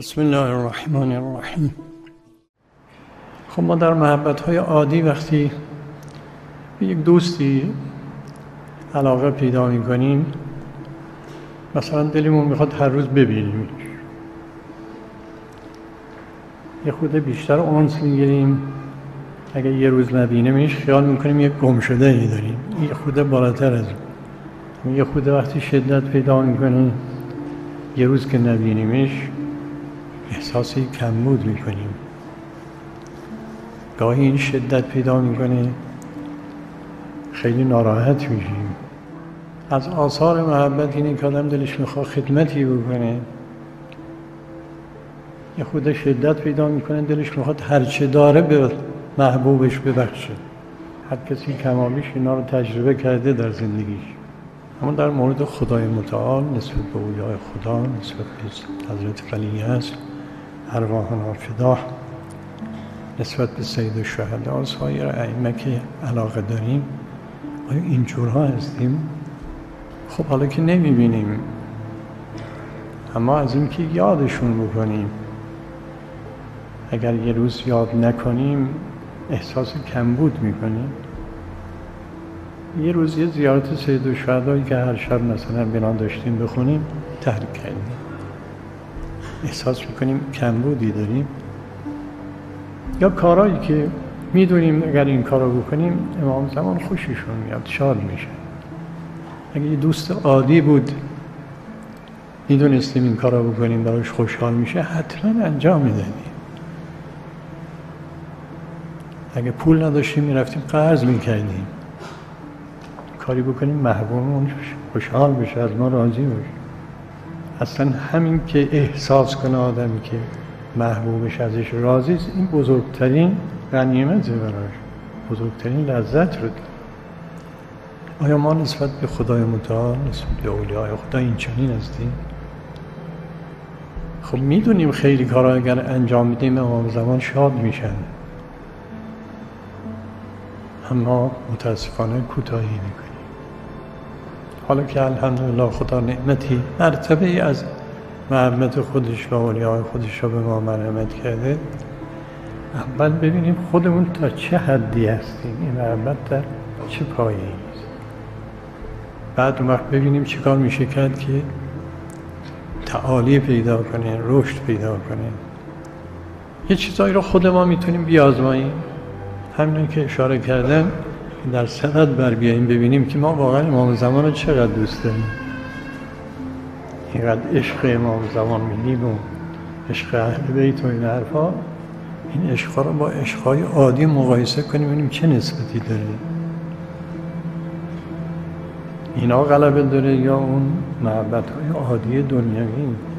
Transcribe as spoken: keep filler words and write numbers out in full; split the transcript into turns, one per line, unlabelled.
بسم الله الرحمن الرحیم. خب ما در محبت‌های عادی وقتی به یک دوستی علاقه پیدا می‌کنیم، مثلا دلمون میخواد هر روز ببینیم، یه خورده بیشتر اونس میگیریم. اگه یه روز نبینیمش خیال میکنیم یک گم شده ای داریم، یه خورده بالاتر از اون. یه خورده وقتی شدت پیدا میکنه، یه روز که نبینیمش احساسی کمبود میکنیم. گاهی این شدت پیدا میکنه خیلی ناراحت میشیم. از آثار محبت اینه که آدم دلش میخواد خدمتی بکنه، یه خود شدت پیدا میکنه، دلش میخواد هرچه داره به محبوبش ببخشه. هر کسی کمابیش اینا رو تجربه کرده در زندگیش. اما در مورد خدای متعال نسبت به اولیای خدا، نسبت به حضرت ولی هست، ارواحنا فدا، نسبت به سید الشهدا، سایر ائمه که علاقه داریم، آیا اینجورها هستیم؟ خب حالا که نمیبینیم، اما از این که یادشون بکنیم. اگر یه روز یاد نکنیم احساس کمبود میکنیم. یه روز یه زیارت سید الشهدایی که هر شب مثلا بنا داشتیم بخونیم ترک کردیم، احساس میکنیم کمبودی داریم. یا کارهایی که میدونیم اگر این کارو بکنیم امام زمان خوششون میاد، شاد میشه. اگه یه دوست عادی بود میدونستیم این کارو بکنیم براش خوشحال میشه، حتما انجام میدادیم. اگه پول نداشتیم میرفتیم قرض میکردیم، کاری بکنیم محبوبمون خوشحال بشه، از ما راضی باشه. اصلا همین که احساس کنه آدمی که محبوبش ازش راضی است، این بزرگترین غنیمته براش، بزرگترین لذت رو داره. آیا ما نسبت به خدای متعال، نسبت به اولیای خدا این چنین هستیم؟ خب میدونیم خیلی کارا اگر انجام میدیم امام زمان شاد میشن، اما متاسفانه کوتاهی میکنیم. حالا که الحمدلله خدا نعمتی مرتبه ای از محبت خودش و اولیای خودش رو به ما مرحمت کرده، اول ببینیم خودمون تا چه حدی هستیم، این محبت در چه پایه‌ای است. بعد اون وقت ببینیم چه کار میشه کرد که تعالی پیدا کنه، رشد پیدا کنه. یه چیزایی رو خود ما میتونیم بیازماییم، همین که اشاره کردم در سند بر بیاییم ببینیم که ما واقعا امام زمان رو چقدر دوست داریم. اینقدر عشق امام زمان میدیم و عشق اهل بیت و این حرفا، این عشقا رو با عشقای عادی مقایسه کنیم ببینیم چه نسبتی داره. اینا غلبه داره یا اون محبت‌های عادی دنیوی؟